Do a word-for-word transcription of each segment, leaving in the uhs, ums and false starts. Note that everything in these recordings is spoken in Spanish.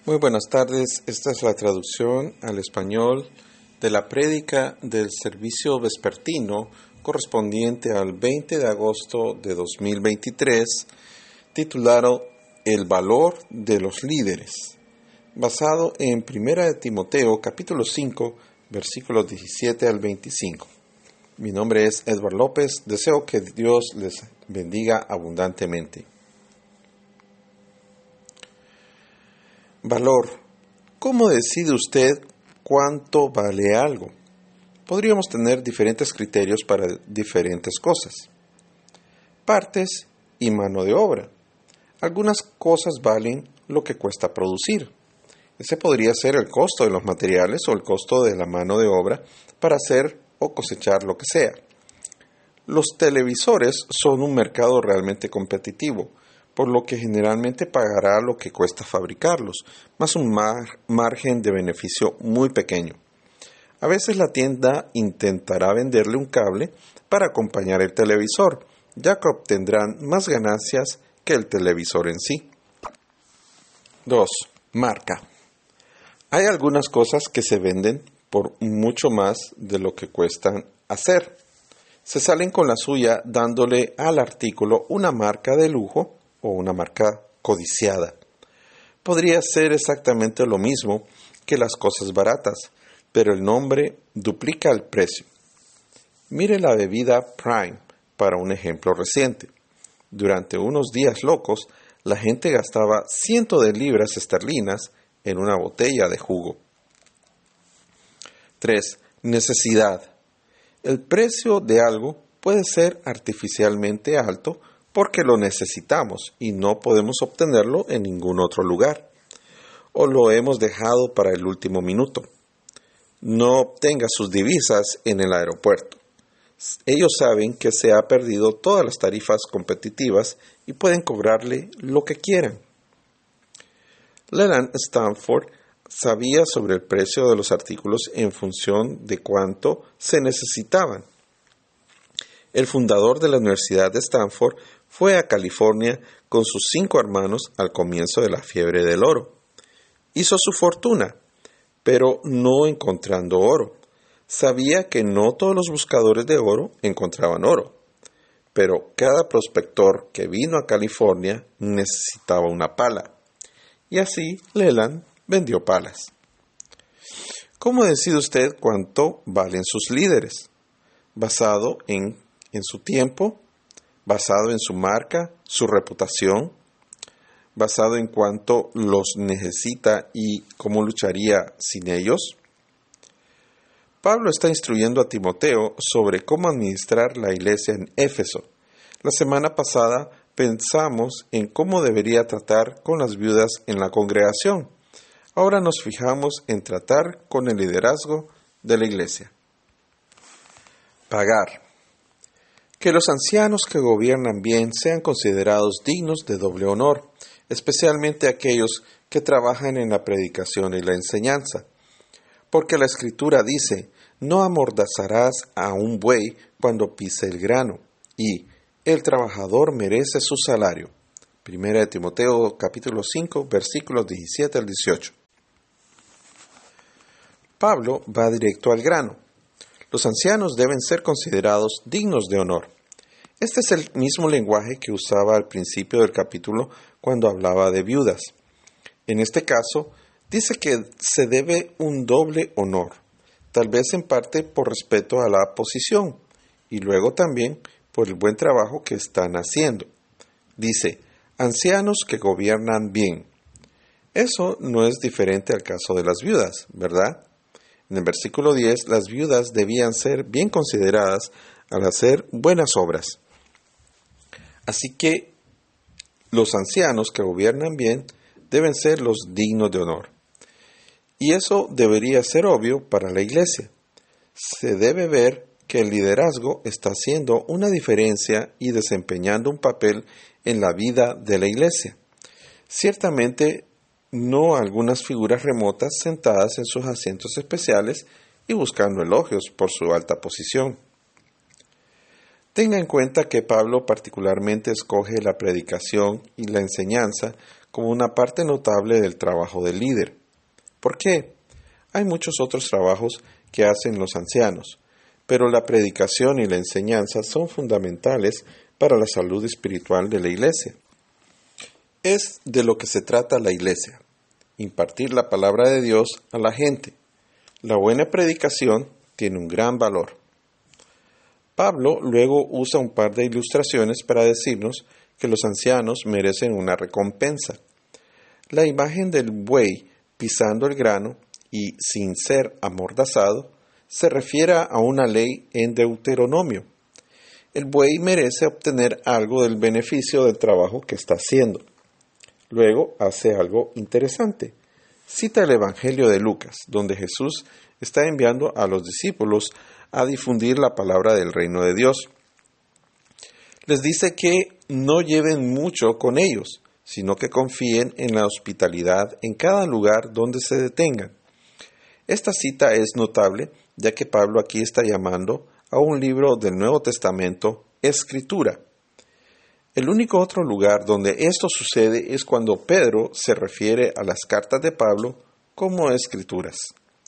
Muy buenas tardes, esta es la traducción al español de la prédica del servicio vespertino correspondiente al veinte de agosto de dos mil veintitrés, titulado El valor de los líderes, basado en Primera de Timoteo capítulo cinco, versículos diecisiete al veinticinco. Mi nombre es Edward López, deseo que Dios les bendiga abundantemente. Valor. ¿Cómo decide usted cuánto vale algo? Podríamos tener diferentes criterios para diferentes cosas. Partes y mano de obra. Algunas cosas valen lo que cuesta producir. Ese podría ser el costo de los materiales o el costo de la mano de obra para hacer o cosechar lo que sea. Los televisores son un mercado realmente competitivo, por lo que generalmente pagará lo que cuesta fabricarlos, más un mar- margen de beneficio muy pequeño. A veces la tienda intentará venderle un cable para acompañar el televisor, ya que obtendrán más ganancias que el televisor en sí. dos. Marca. Hay algunas cosas que se venden por mucho más de lo que cuestan hacer. Se salen con la suya dándole al artículo una marca de lujo o una marca codiciada. Podría ser exactamente lo mismo que las cosas baratas, pero el nombre duplica el precio. Mire la bebida Prime para un ejemplo reciente. Durante unos días locos, la gente gastaba cientos de libras esterlinas en una botella de jugo. tres. Necesidad. El precio de algo puede ser artificialmente alto porque lo necesitamos y no podemos obtenerlo en ningún otro lugar, o lo hemos dejado para el último minuto. No obtenga sus divisas en el aeropuerto. Ellos saben que se ha perdido todas las tarifas competitivas y pueden cobrarle lo que quieran. Leland Stanford sabía sobre el precio de los artículos en función de cuánto se necesitaban. El fundador de la Universidad de Stanford fue a California con sus cinco hermanos al comienzo de la fiebre del oro. Hizo su fortuna, pero no encontrando oro. Sabía que no todos los buscadores de oro encontraban oro, pero cada prospector que vino a California necesitaba una pala. Y así Leland vendió palas. ¿Cómo decide usted cuánto valen sus líderes? Basado en, en su tiempo, basado en su marca, su reputación, basado en cuánto los necesita y cómo lucharía sin ellos. Pablo está instruyendo a Timoteo sobre cómo administrar la iglesia en Éfeso. La semana pasada pensamos en cómo debería tratar con las viudas en la congregación. Ahora nos fijamos en tratar con el liderazgo de la iglesia. Pagar. Que los ancianos que gobiernan bien sean considerados dignos de doble honor, especialmente aquellos que trabajan en la predicación y la enseñanza. Porque la Escritura dice, no amordazarás a un buey cuando pise el grano, y el trabajador merece su salario. Primera de Timoteo capítulo cinco, versículos diecisiete al dieciocho. Pablo va directo al grano. Los ancianos deben ser considerados dignos de honor. Este es el mismo lenguaje que usaba al principio del capítulo cuando hablaba de viudas. En este caso, dice que se debe un doble honor, tal vez en parte por respeto a la posición y luego también por el buen trabajo que están haciendo. Dice, ancianos que gobiernan bien. Eso no es diferente al caso de las viudas, ¿verdad? En el versículo diez, las viudas debían ser bien consideradas al hacer buenas obras. Así que los ancianos que gobiernan bien deben ser los dignos de honor. Y eso debería ser obvio para la iglesia. Se debe ver que el liderazgo está haciendo una diferencia y desempeñando un papel en la vida de la iglesia. Ciertamente, no algunas figuras remotas sentadas en sus asientos especiales y buscando elogios por su alta posición. Tenga en cuenta que Pablo particularmente escoge la predicación y la enseñanza como una parte notable del trabajo del líder. ¿Por qué? Hay muchos otros trabajos que hacen los ancianos, pero la predicación y la enseñanza son fundamentales para la salud espiritual de la iglesia. Es de lo que se trata la iglesia, impartir la palabra de Dios a la gente. La buena predicación tiene un gran valor. Pablo luego usa un par de ilustraciones para decirnos que los ancianos merecen una recompensa. La imagen del buey pisando el grano y sin ser amordazado se refiere a una ley en Deuteronomio. El buey merece obtener algo del beneficio del trabajo que está haciendo. Luego hace algo interesante. Cita el Evangelio de Lucas, donde Jesús está enviando a los discípulos a difundir la palabra del reino de Dios. Les dice que no lleven mucho con ellos, sino que confíen en la hospitalidad en cada lugar donde se detengan. Esta cita es notable, ya que Pablo aquí está llamando a un libro del Nuevo Testamento Escritura. El único otro lugar donde esto sucede es cuando Pedro se refiere a las cartas de Pablo como escrituras.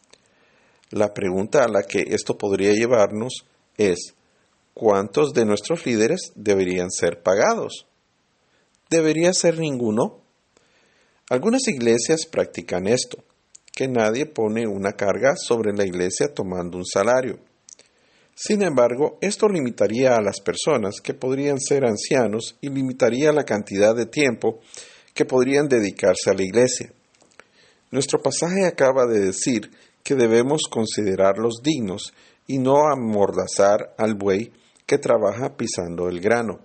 La pregunta a la que esto podría llevarnos es, ¿cuántos de nuestros líderes deberían ser pagados? ¿Debería ser ninguno? Algunas iglesias practican esto, que nadie pone una carga sobre la iglesia tomando un salario. Sin embargo, esto limitaría a las personas que podrían ser ancianos y limitaría la cantidad de tiempo que podrían dedicarse a la iglesia. Nuestro pasaje acaba de decir que debemos considerarlos dignos y no amordazar al buey que trabaja pisando el grano.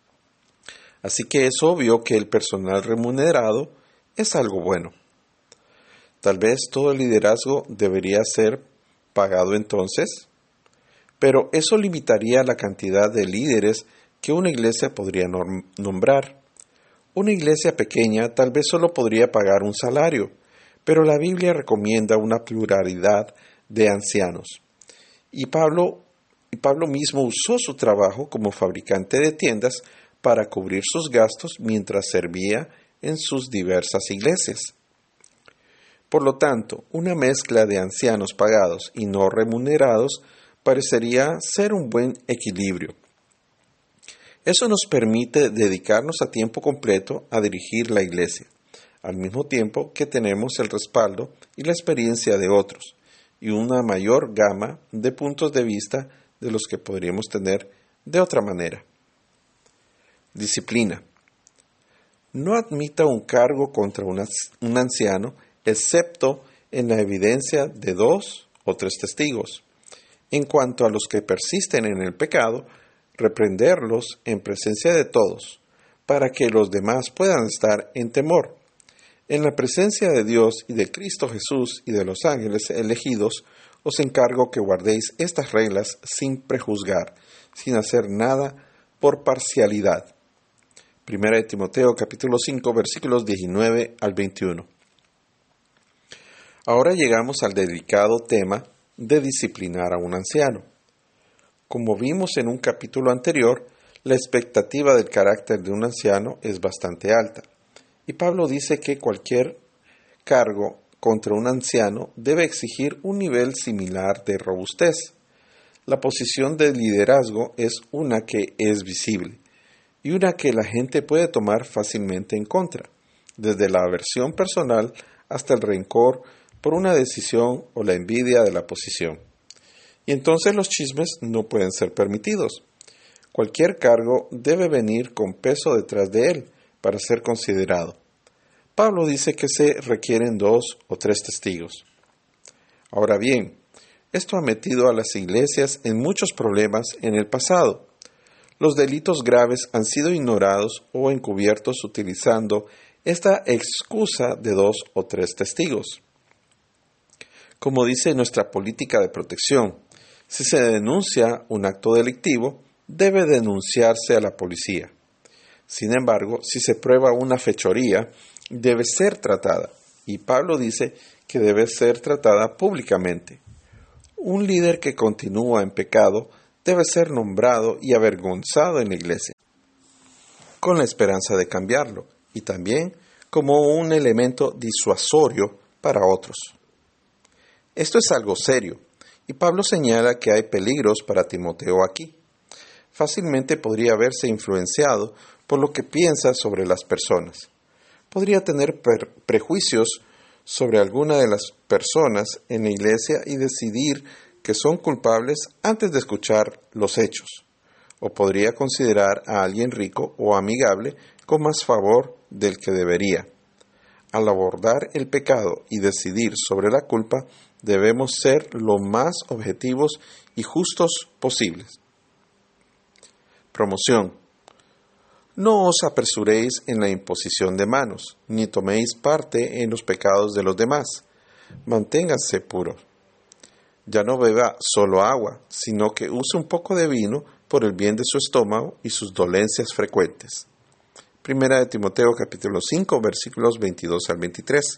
Así que es obvio que el personal remunerado es algo bueno. Tal vez todo el liderazgo debería ser pagado entonces, pero eso limitaría la cantidad de líderes que una iglesia podría nombrar. Una iglesia pequeña tal vez solo podría pagar un salario, pero la Biblia recomienda una pluralidad de ancianos. Y Pablo, y Pablo mismo usó su trabajo como fabricante de tiendas para cubrir sus gastos mientras servía en sus diversas iglesias. Por lo tanto, una mezcla de ancianos pagados y no remunerados parecería ser un buen equilibrio. Eso nos permite dedicarnos a tiempo completo a dirigir la iglesia, al mismo tiempo que tenemos el respaldo y la experiencia de otros, y una mayor gama de puntos de vista de los que podríamos tener de otra manera. Disciplina. No admita un cargo contra un anciano, excepto en la evidencia de dos o tres testigos. En cuanto a los que persisten en el pecado, reprenderlos en presencia de todos, para que los demás puedan estar en temor. En la presencia de Dios y de Cristo Jesús y de los ángeles elegidos, os encargo que guardéis estas reglas sin prejuzgar, sin hacer nada por parcialidad. Primera de Timoteo capítulo cinco versículos diecinueve al veintiuno. Ahora llegamos al delicado tema de disciplinar a un anciano. Como vimos en un capítulo anterior, la expectativa del carácter de un anciano es bastante alta. Y Pablo dice que cualquier cargo contra un anciano debe exigir un nivel similar de robustez. La posición de liderazgo es una que es visible y una que la gente puede tomar fácilmente en contra, desde la aversión personal hasta el rencor por una decisión o la envidia de la posición. Y entonces los chismes no pueden ser permitidos. Cualquier cargo debe venir con peso detrás de él para ser considerado. Pablo dice que se requieren dos o tres testigos. Ahora bien, esto ha metido a las iglesias en muchos problemas en el pasado. Los delitos graves han sido ignorados o encubiertos utilizando esta excusa de dos o tres testigos. Como dice nuestra política de protección, si se denuncia un acto delictivo, debe denunciarse a la policía. Sin embargo, si se prueba una fechoría, debe ser tratada, y Pablo dice que debe ser tratada públicamente. Un líder que continúa en pecado debe ser nombrado y avergonzado en la iglesia, con la esperanza de cambiarlo, y también como un elemento disuasorio para otros. Esto es algo serio, y Pablo señala que hay peligros para Timoteo aquí. Fácilmente podría verse influenciado por lo que piensa sobre las personas. Podría tener per- prejuicios sobre alguna de las personas en la iglesia y decidir que son culpables antes de escuchar los hechos. O podría considerar a alguien rico o amigable con más favor del que debería. Al abordar el pecado y decidir sobre la culpa, debemos ser lo más objetivos y justos posibles. Promoción. No os apresuréis en la imposición de manos, ni toméis parte en los pecados de los demás. Manténganse puros. Ya no beba solo agua, sino que use un poco de vino por el bien de su estómago y sus dolencias frecuentes. Primera de Timoteo capítulo cinco, versículos veintidós al veintitrés.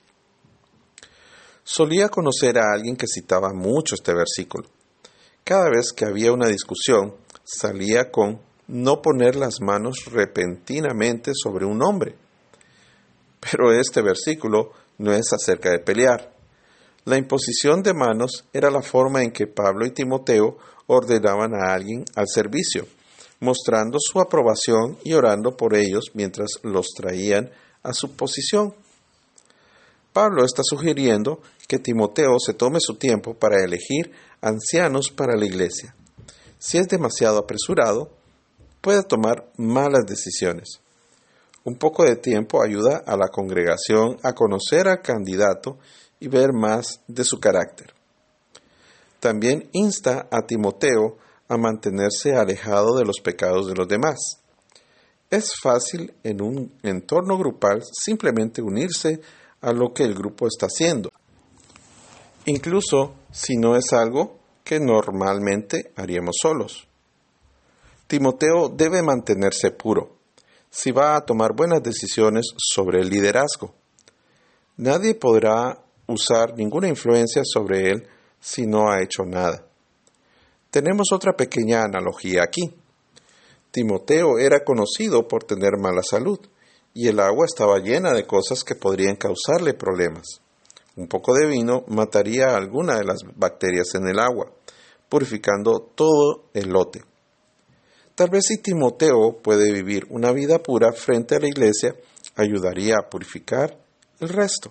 Solía conocer a alguien que citaba mucho este versículo. Cada vez que había una discusión, salía con no poner las manos repentinamente sobre un hombre. Pero este versículo no es acerca de pelear. La imposición de manos era la forma en que Pablo y Timoteo ordenaban a alguien al servicio, mostrando su aprobación y orando por ellos mientras los traían a su posición. Pablo está sugiriendo que Timoteo se tome su tiempo para elegir ancianos para la iglesia. Si es demasiado apresurado, puede tomar malas decisiones. Un poco de tiempo ayuda a la congregación a conocer al candidato y ver más de su carácter. También insta a Timoteo a mantenerse alejado de los pecados de los demás. Es fácil en un entorno grupal simplemente unirse a lo que el grupo está haciendo, incluso si no es algo que normalmente haríamos solos. Timoteo debe mantenerse puro si va a tomar buenas decisiones sobre el liderazgo. Nadie podrá usar ninguna influencia sobre él si no ha hecho nada. Tenemos otra pequeña analogía aquí. Timoteo era conocido por tener mala salud y el agua estaba llena de cosas que podrían causarle problemas. Un poco de vino mataría alguna de las bacterias en el agua, purificando todo el lote. Tal vez si Timoteo puede vivir una vida pura frente a la iglesia, ayudaría a purificar el resto.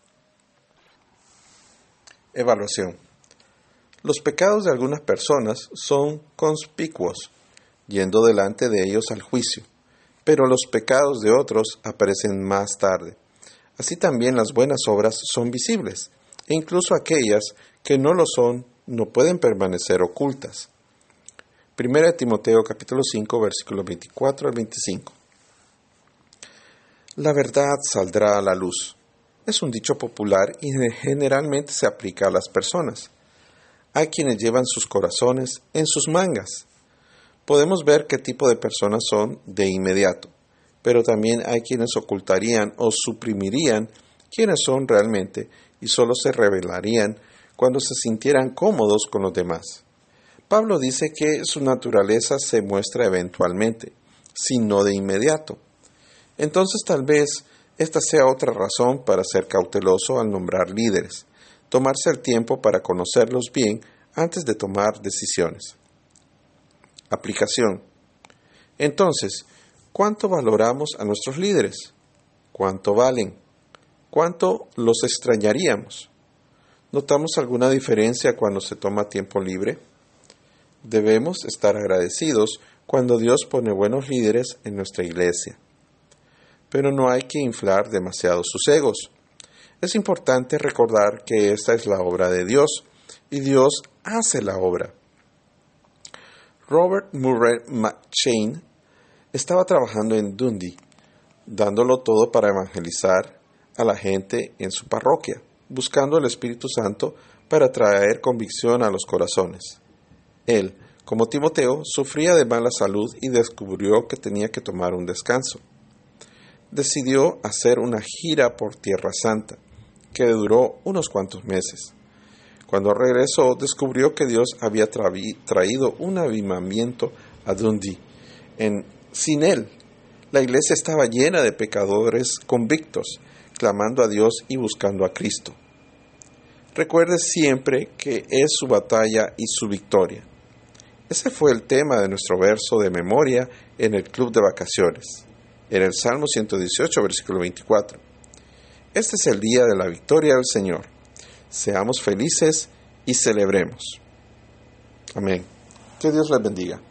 Evaluación. Los pecados de algunas personas son conspicuos, yendo delante de ellos al juicio, pero los pecados de otros aparecen más tarde. Así también las buenas obras son visibles, e incluso aquellas que no lo son no pueden permanecer ocultas. Primera de Timoteo capítulo cinco, versículos veinticuatro al veinticinco. La verdad saldrá a la luz. Es un dicho popular y generalmente se aplica a las personas. Hay quienes llevan sus corazones en sus mangas. Podemos ver qué tipo de personas son de inmediato, pero también hay quienes ocultarían o suprimirían quiénes son realmente y solo se revelarían cuando se sintieran cómodos con los demás. Pablo dice que su naturaleza se muestra eventualmente, si no de inmediato. Entonces tal vez esta sea otra razón para ser cauteloso al nombrar líderes, tomarse el tiempo para conocerlos bien antes de tomar decisiones. Aplicación. Entonces, ¿cuánto valoramos a nuestros líderes? ¿Cuánto valen? ¿Cuánto los extrañaríamos? ¿Notamos alguna diferencia cuando se toma tiempo libre? Debemos estar agradecidos cuando Dios pone buenos líderes en nuestra iglesia. Pero no hay que inflar demasiado sus egos. Es importante recordar que esta es la obra de Dios y Dios hace la obra. Robert Murray McCheyne estaba trabajando en Dundee, dándolo todo para evangelizar a la gente en su parroquia, buscando el Espíritu Santo para traer convicción a los corazones. Él, como Timoteo, sufría de mala salud y descubrió que tenía que tomar un descanso. Decidió hacer una gira por Tierra Santa, que duró unos cuantos meses. Cuando regresó, descubrió que Dios había traído un avivamiento a Dundee. En, sin él, La iglesia estaba llena de pecadores convictos, clamando a Dios y buscando a Cristo. Recuerde siempre que es su batalla y su victoria. Ese fue el tema de nuestro verso de memoria en el club de vacaciones, en el Salmo ciento dieciocho, versículo veinticuatro. Este es el día de la victoria del Señor. Seamos felices y celebremos. Amén. Que Dios les bendiga.